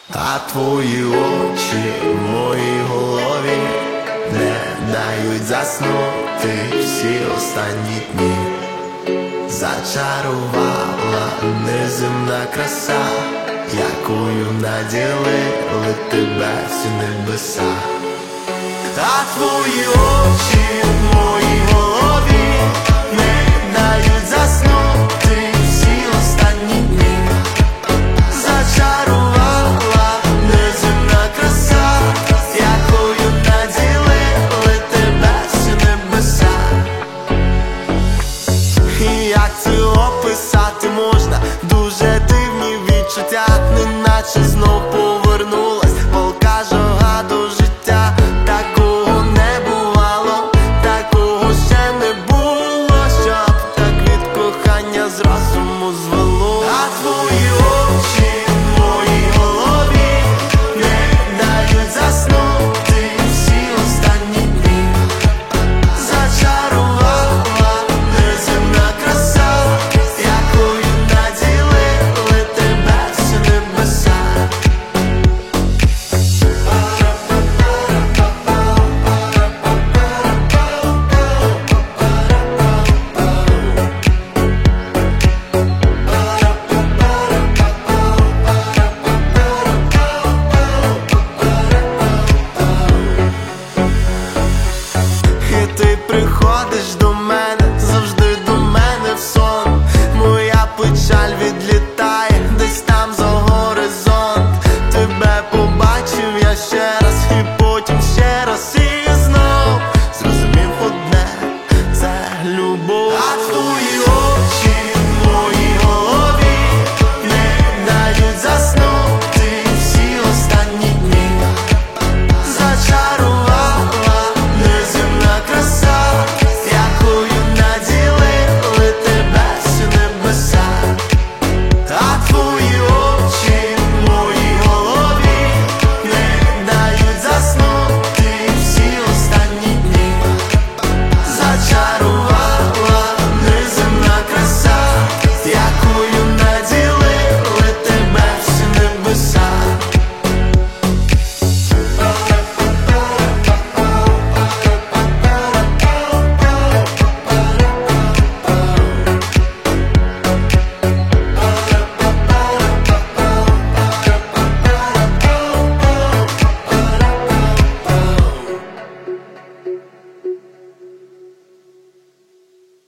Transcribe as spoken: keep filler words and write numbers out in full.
А твої очі в моїй голові не дають заснути всі останні дні. Зачарувала неземна краса, якою наділили тебе всі небеса. А твої очі в моїй голові не дають заснути всі останні дні. Зачарувала неземна краса, якою наділили тебе всі небеса. І як це описати можна? Дуже дивні відчуття, неначе знов повернули